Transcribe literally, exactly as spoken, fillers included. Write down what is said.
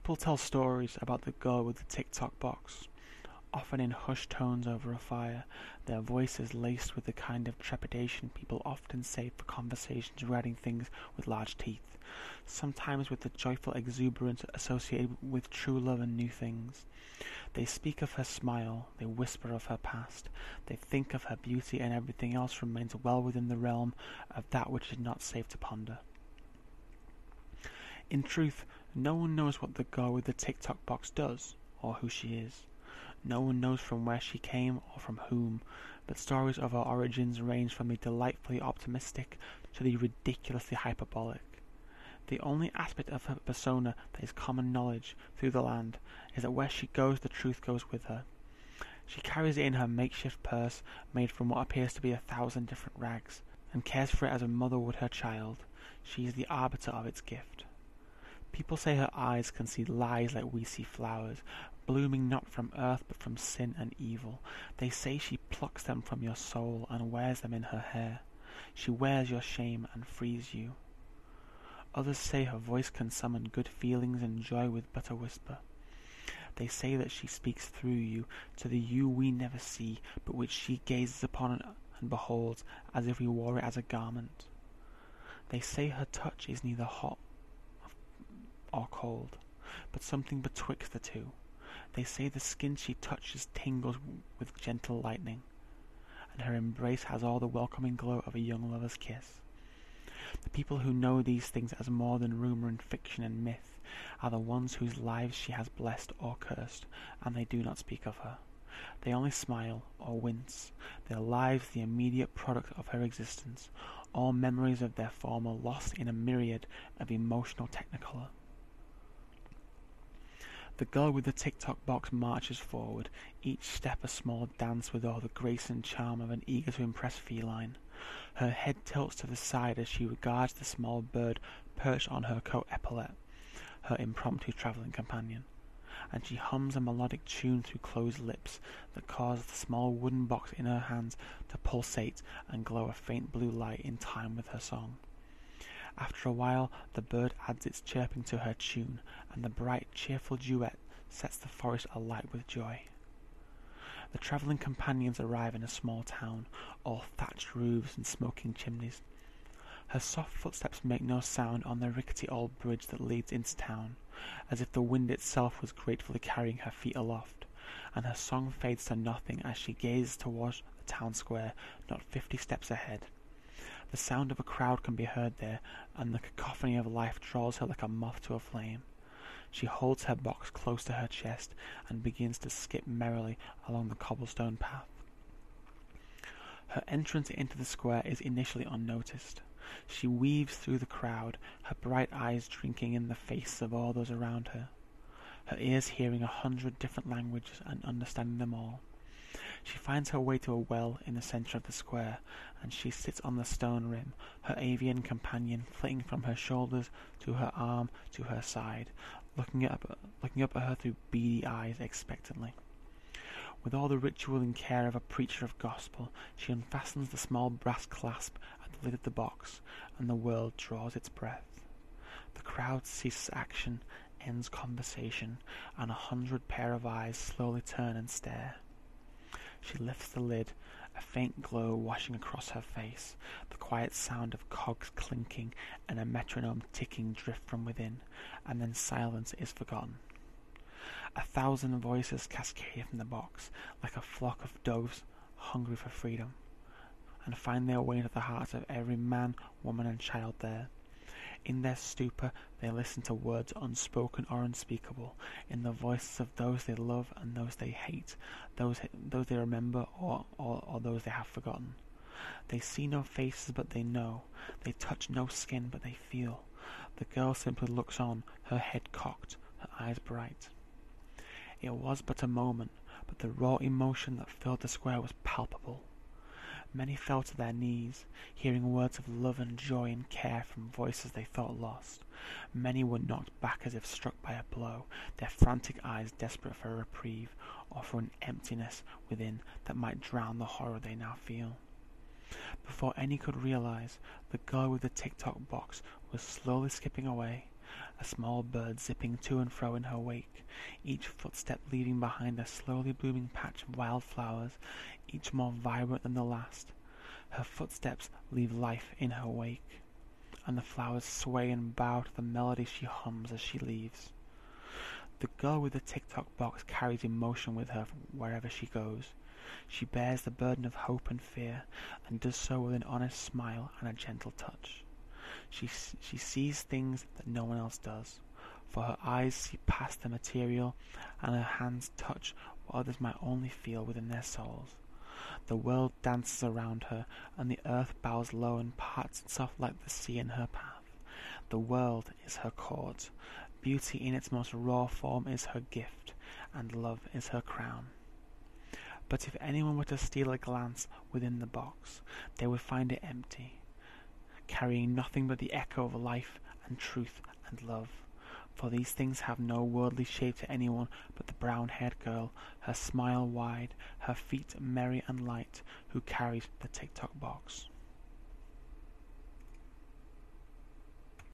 People tell stories about the girl with the tick-tock box, often in hushed tones over a fire, their voices laced with the kind of trepidation people often say for conversations regarding things with large teeth, sometimes with the joyful exuberance associated with true love and new things. They speak of her smile, they whisper of her past, they think of her beauty, and everything else remains well within the realm of that which is not safe to ponder. In truth, no one knows what the girl with the tick-tock box does, or who she is. No one knows from where she came or from whom, but stories of her origins range from the delightfully optimistic to the ridiculously hyperbolic. The only aspect of her persona that is common knowledge through the land is that where she goes, the truth goes with her. She carries it in her makeshift purse made from what appears to be a thousand different rags, and cares for it as a mother would her child. She is the arbiter of its gift. People say her eyes can see lies like we see flowers, blooming not from earth but from sin and evil. They say she plucks them from your soul and wears them in her hair. She wears your shame and frees you. Others say her voice can summon good feelings and joy with but a whisper. They say that she speaks through you to the you we never see, but which she gazes upon and beholds as if we wore it as a garment. They say her touch is neither hot or cold, but something betwixt the two. They say the skin she touches tingles with gentle lightning, and her embrace has all the welcoming glow of a young lover's kiss. The people who know these things as more than rumour and fiction and myth are the ones whose lives she has blessed or cursed, and they do not speak of her. They only smile or wince, their lives the immediate product of her existence, all memories of their former lost in a myriad of emotional technicolor. The girl with the tick-tock box marches forward, each step a small dance with all the grace and charm of an eager-to-impress feline. Her head tilts to the side as she regards the small bird perched on her coat epaulet, her impromptu travelling companion, and she hums a melodic tune through closed lips that cause the small wooden box in her hands to pulsate and glow a faint blue light in time with her song. After a while, the bird adds its chirping to her tune, and the bright, cheerful duet sets the forest alight with joy. The travelling companions arrive in a small town, all thatched roofs and smoking chimneys. Her soft footsteps make no sound on the rickety old bridge that leads into town, as if the wind itself was gratefully carrying her feet aloft, and her song fades to nothing as she gazes towards the town square, not fifty steps ahead. The sound of a crowd can be heard there, and the cacophony of life draws her like a moth to a flame. She holds her box close to her chest and begins to skip merrily along the cobblestone path. Her entrance into the square is initially unnoticed. She weaves through the crowd, her bright eyes drinking in the faces of all those around her, her ears hearing a hundred different languages and understanding them all. She finds her way to a well in the centre of the square, and she sits on the stone rim, her avian companion flitting from her shoulders to her arm to her side, looking up, looking up at her through beady eyes expectantly. With all the ritual and care of a preacher of gospel, she unfastens the small brass clasp at the lid of the box, and the world draws its breath. The crowd ceases action, ends conversation, and a hundred pair of eyes slowly turn and stare. She lifts the lid, a faint glow washing across her face, the quiet sound of cogs clinking and a metronome ticking drift from within, and then silence is forgotten. A thousand voices cascade from the box, like a flock of doves hungry for freedom, and find their way into the hearts of every man, woman, and child there. In their stupor they listen to words unspoken or unspeakable, in the voices of those they love and those they hate, those those they remember or, or, or those they have forgotten. They see no faces but they know, they touch no skin but they feel. The girl simply looks on, her head cocked, her eyes bright. It was but a moment, but the raw emotion that filled the square was palpable. Many fell to their knees, hearing words of love and joy and care from voices they thought lost. Many were knocked back as if struck by a blow, their frantic eyes desperate for a reprieve, or for an emptiness within that might drown the horror they now feel. Before any could realize, the girl with the tick-tock box was slowly skipping away, a small bird zipping to and fro in her wake, each footstep leaving behind a slowly blooming patch of wildflowers, each more vibrant than the last. Her footsteps leave life in her wake, and the flowers sway and bow to the melody she hums as she leaves. The girl with the tick-tock box carries emotion with her wherever she goes. She bears the burden of hope and fear, and does so with an honest smile and a gentle touch. She, she sees things that no one else does, for her eyes see past the material, and her hands touch what others might only feel within their souls. The world dances around her, and the earth bows low and parts itself like the sea in her path. The world is her court. Beauty in its most raw form is her gift, and love is her crown. But if anyone were to steal a glance within the box, they would find it empty, carrying nothing but the echo of life and truth and love. For these things have no worldly shape to anyone but the brown-haired girl, her smile wide, her feet merry and light, who carries the tick-tock box.